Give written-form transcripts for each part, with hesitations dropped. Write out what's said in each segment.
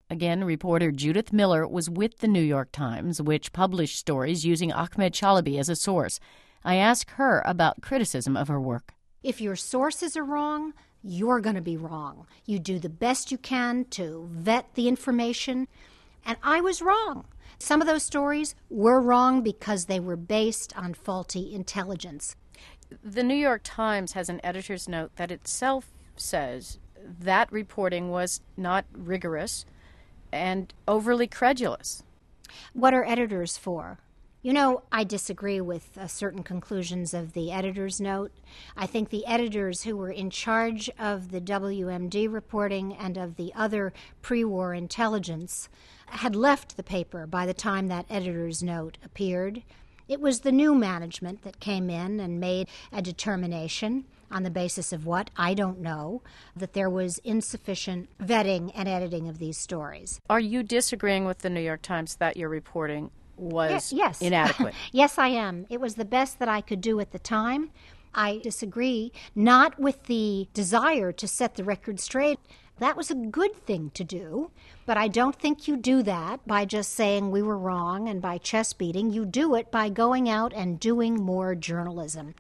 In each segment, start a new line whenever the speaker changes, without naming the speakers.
Again, reporter Judith Miller was with the New York Times, which published stories using Ahmed Chalabi as a source. I asked her about criticism of her work.
If your sources are wrong, you're going to be wrong. You do the best you can to vet the information, and I was wrong. Some of those stories were wrong because they were based on faulty intelligence.
The New York Times has an editor's note that itself says that reporting was not rigorous and overly credulous.
What are editors for? You know, I disagree with certain conclusions of the editor's note. I think the editors who were in charge of the WMD reporting and of the other pre-war intelligence had left the paper by the time that editor's note appeared. It was the new management that came in and made a determination on the basis of what, I don't know, that there was insufficient vetting and editing of these stories.
Are you disagreeing with the New York Times that your reporting was
yes.
inadequate?
Yes, I am. It was the best that I could do at the time. I disagree, not with the desire to set the record straight. That was a good thing to do, but I don't think you do that by just saying we were wrong and by chest beating. You do it by going out and doing more journalism.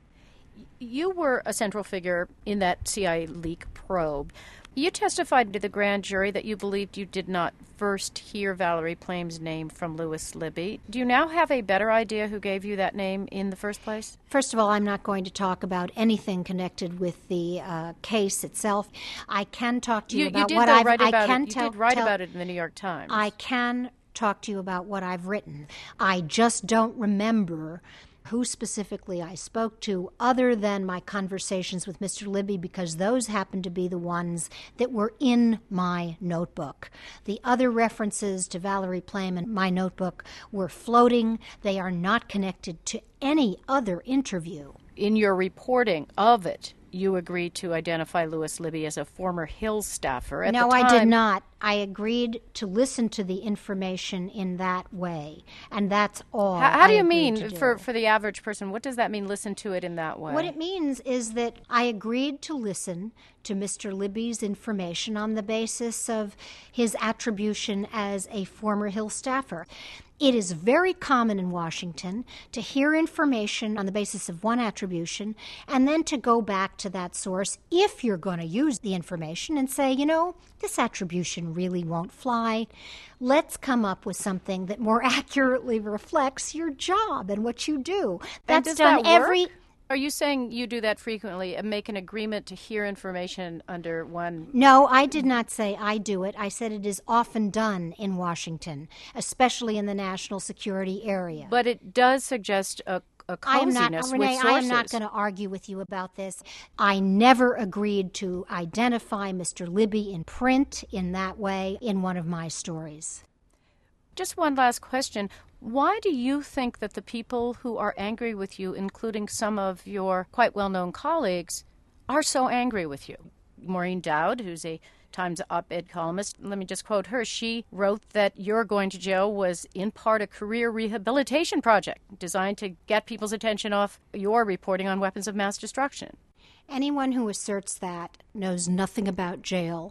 You were a central figure in that CIA leak probe. You testified to the grand jury that you believed you did not first hear Valerie Plame's name from Louis Libby. Do you now have a better idea who gave you that name in the first place?
First of all, I'm not going to talk about anything connected with the case itself. I can talk to you about what I've
write about it. You did write about it in the New York Times.
I can talk to you about what I've written. I just don't remember who specifically I spoke to other than my conversations with Mr. Libby, because those happen to be the ones that were in my notebook. The other references to Valerie Plame in my notebook were floating. They are not connected to any other interview.
In your reporting of it, you agreed to identify Louis Libby as a former Hill staffer. At
No,
the time,
I did not. I agreed to listen to the information in that way, and that's all.
How do you mean, for the average person, what does that mean, listen to it in that way?
What it means is that I agreed to listen to Mr. Libby's information on the basis of his attribution as a former Hill staffer. It is very common in Washington to hear information on the basis of one attribution and then to go back to that source if you're going to use the information and say, you know, this attribution really won't fly. Let's come up with something that more accurately reflects your job and what you do. That's done every...
Are you saying you do that frequently and make an agreement to hear information under one?
No, I did not say I do it. I said it is often done in Washington, especially in the national security area.
But it does suggest a coziness with sources.
I am not going to argue with you about this. I never agreed to identify Mr. Libby in print in that way in one of my stories.
Just one last question. Why do you think that the people who are angry with you, including some of your quite well-known colleagues, are so angry with you? Maureen Dowd, who's a Times op-ed columnist, let me just quote her. She wrote that Your Going to Jail was in part a career rehabilitation project designed to get people's attention off your reporting on weapons of mass destruction.
Anyone who asserts that knows nothing about jail,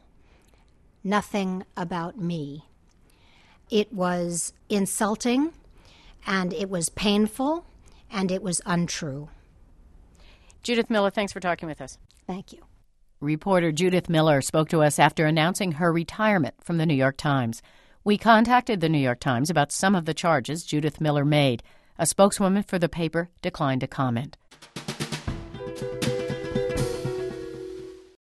nothing about me. It was insulting, and it was painful, and it was untrue.
Judith Miller, thanks for talking with us.
Thank you.
Reporter Judith Miller spoke to us after announcing her retirement from the New York Times. We contacted the New York Times about some of the charges Judith Miller made. A spokeswoman for the paper declined to comment.